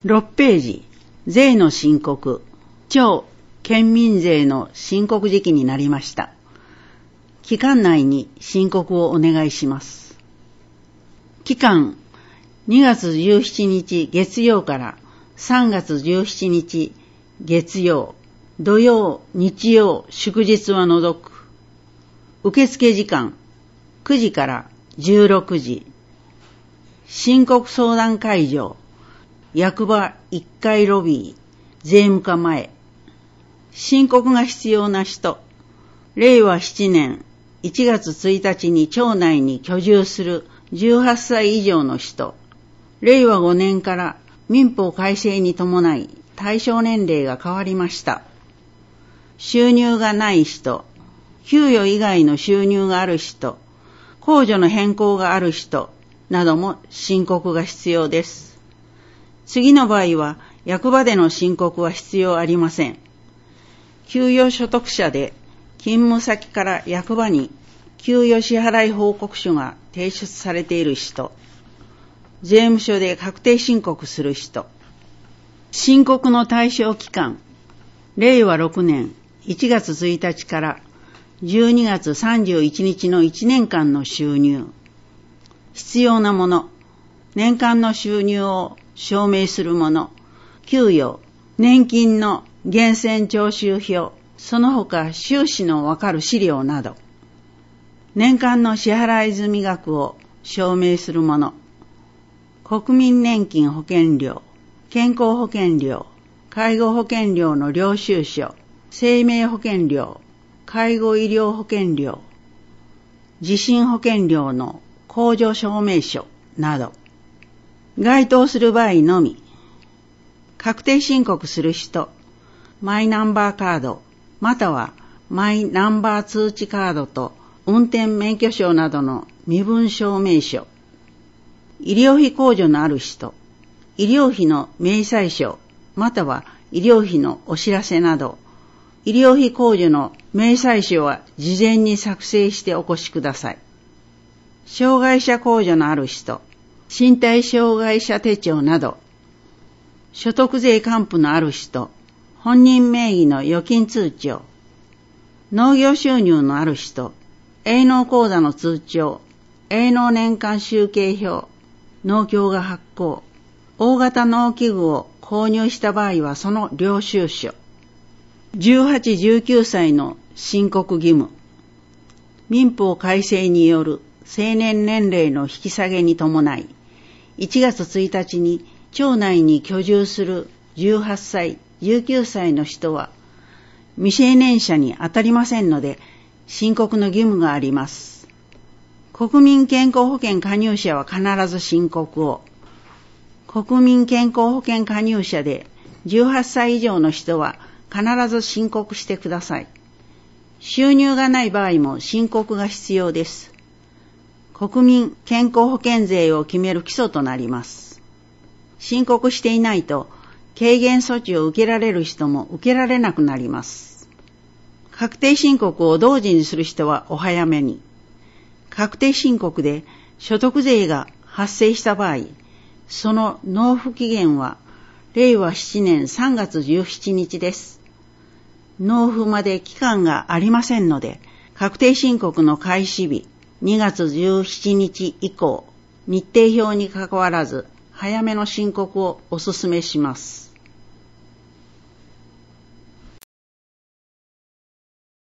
6ページ、税の申告、超県民税の申告時期になりました。期間内に申告をお願いします。期間、2月17日月曜から3月17日月曜、土曜、日曜、祝日は除く。受付時間、9時から16時。申告相談会場、役場1階ロビー、税務課前。申告が必要な人、令和7年1月1日に町内に居住する18歳以上の人、令和5年から民法改正に伴い対象年齢が変わりました。収入がない人、給与以外の収入がある人、控除の変更がある人なども申告が必要です。次の場合は役場での申告は必要ありません。給与所得者で勤務先から役場に給与支払い報告書が提出されている人、税務署で確定申告する人、申告の対象期間、令和6年1月1日から12月31日の1年間の収入、必要なもの、年間の収入を証明するもの、給与、年金の源泉徴収票、その他収支のわかる資料など、年間の支払い済み額を証明するもの、国民年金保険料、健康保険料、介護保険料の領収書、生命保険料、介護医療保険料、地震保険料の控除証明書など、該当する場合のみ、確定申告する人、マイナンバーカード、またはマイナンバー通知カードと運転免許証などの身分証明書、医療費控除のある人、医療費の明細書、または医療費のお知らせなど、医療費控除の明細書は事前に作成してお越しください。障害者控除のある人、身体障害者手帳など、所得税還付のある人、本人名義の預金通帳、農業収入のある人、営農口座の通帳、営農年間集計表、農協が発行、大型農機具を購入した場合はその領収書、18、19歳の申告義務、民法改正による成年年齢の引き下げに伴い、1月1日に町内に居住する18歳、19歳の人は未成年者に当たりませんので申告の義務があります。国民健康保険加入者は必ず申告を。国民健康保険加入者で18歳以上の人は必ず申告してください。収入がない場合も申告が必要です。国民健康保険税を決める基礎となります。申告していないと軽減措置を受けられる人も受けられなくなります。確定申告を同時にする人はお早めに。確定申告で所得税が発生した場合、その納付期限は令和7年3月17日です。納付まで期間がありませんので、確定申告の開始日2月17日以降、日程表にかかわらず早めの申告をお勧めします。